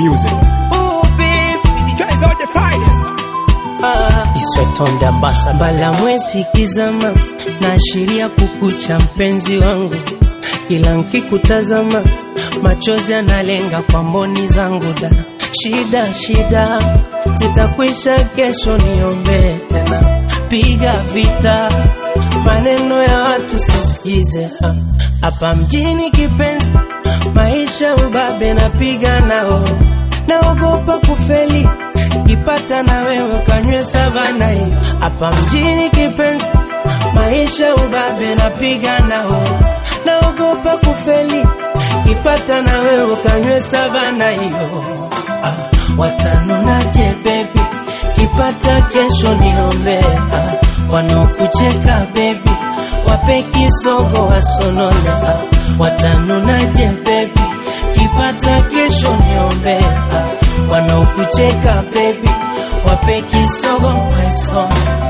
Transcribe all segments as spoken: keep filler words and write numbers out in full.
music. Oh baby, Guys are the finest. ah, Iswetonda ambassador. Bala mwezi kizama na ashiria kukucha mpenzi wangu, ila nkikutazama machozi yanalenga kwa mboni zangu da. Shida shida zitakwisha kesho, niombe tena, piga vita maneno ya watu sisikize. Hapa mjini kipenzi, maisha ubabe napiga nao, naogopa kufeli, kipata na wewe kanywe savana hiyo. Hapa mjini kipenzi, maisha ubabe napiga nao, naogopa kufeli, kipata na wewe kanywe savana hiyo. Ah, watanunaje baby, kipata kesho niombe. Ah, wanokucheka baby, wape kisogo wasonone. Ah, watanunaje baby, kipata kesho niombe. Ah, wanokucheka baby, wape kisogo wasonone.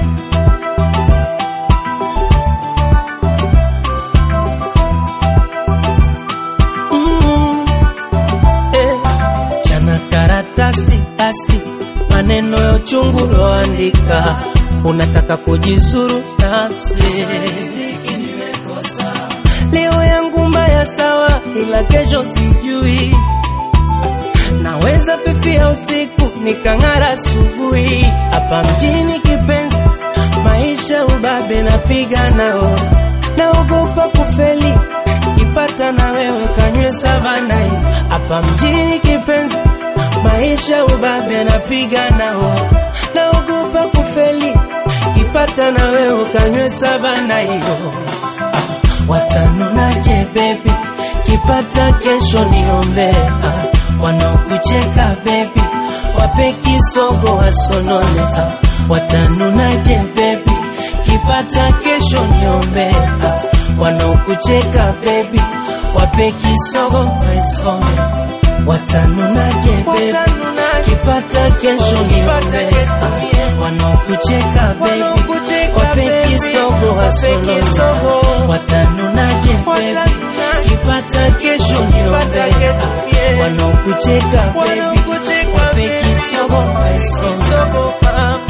Karatasi asi maneno ya uchungu loandika, unataka kujizuru nafsi. Leo yangu mbaya sawa, ila kesho sijui, naweza pepia usiku nikang'ara asubuhi. Hapa mjini kipenzi, maisha ubabe napiga nao, naogopa kufeli, ipata na wewe kanywe savana hiyo. Hapa mjini kipenzi, maisha ubabe napiga nao, naogopa kufeli, ipata na wewe kanywe savana hiyo. Ah, watanunaje baby, kipata kesho niombe. Ah, wanaokucheka baby, wape kisogo wasonone. Ah, watanunaje baby, kipata kesho niombe. Ah, wanaokucheka baby, wape kisogo wasonone. Watanunaje baby, kipata kesho niombe. Ah, wanaokucheka baby, wape kisogo wasonone. Watanunaje baby, kipata kesho niombe. Ah, wanaokucheka baby, wape kisogo wasonone.